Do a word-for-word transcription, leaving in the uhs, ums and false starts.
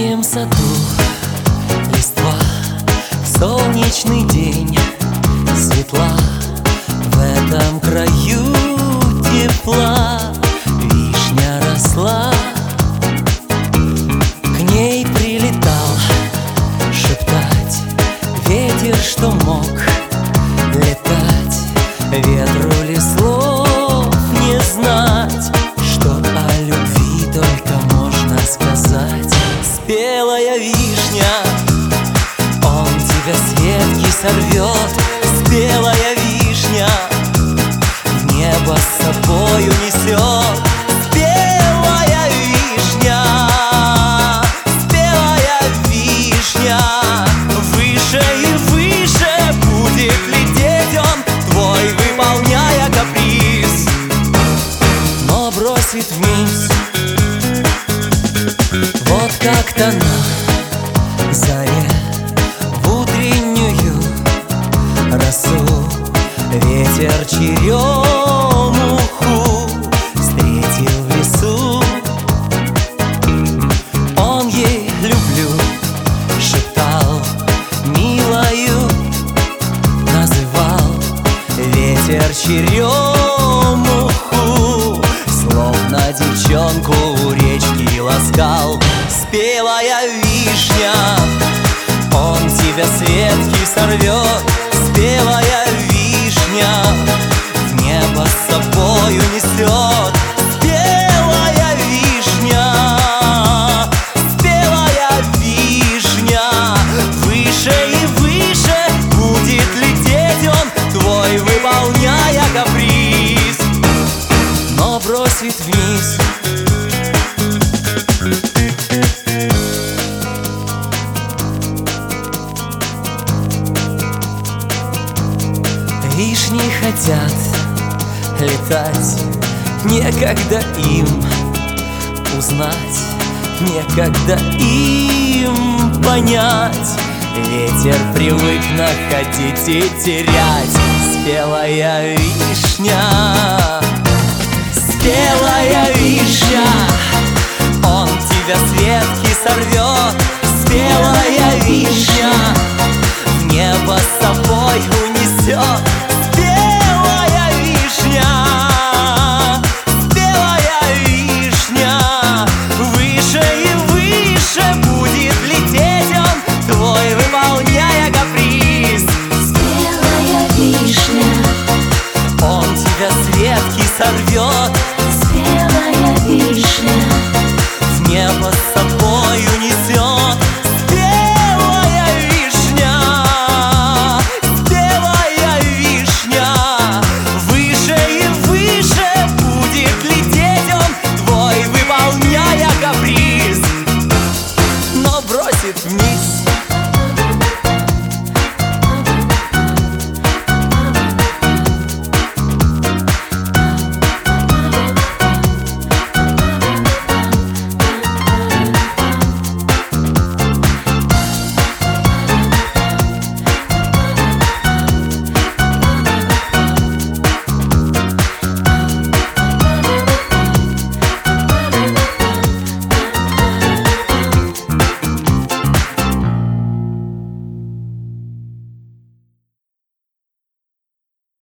моем саду листва в солнечный день светла, в этом краю тепла вишня росла. К ней прилетал шептать ветер, что мог летать. Ветру ли слов не знать, что о любви только можно сказать. Спелая вишня, он тебя с ветки сорвет. Спелая вишня, в небо с собой унесет. Спелая вишня, спелая вишня, выше и выше будет лететь он твой, выполняя каприз, но бросит вниз. Вот как-то на заре в утреннюю росу ветер черемуху встретил в лесу. Он ей люблю шептал, милою называл. Ветер черемуху словно девчонку у речки ласкал. Спелая вишня, он тебя с ветки сорвет. Спелая вишня, в небо с собой унесет. Спелая вишня, спелая вишня, выше и выше будет лететь он твой, выполняя каприз, но бросит вниз. Вишни хотят летать, некогда им узнать, некогда им понять. Ветер привык находить и терять. Спелая вишня, спелая вишня, он тебя с ветки сорвет. Спелая вишня, в небо с собой унесет. Спелая вишня, спелая вишня, выше и выше будет лететь он твой, выполняя каприз. Спелая вишня, он тебя с ветки сорвет. спелая вишня, В небо с собой унесет. Спелая вишня, спелая вишня, выше и выше будет лететь он твой, выполняя каприз, но бросит вниз.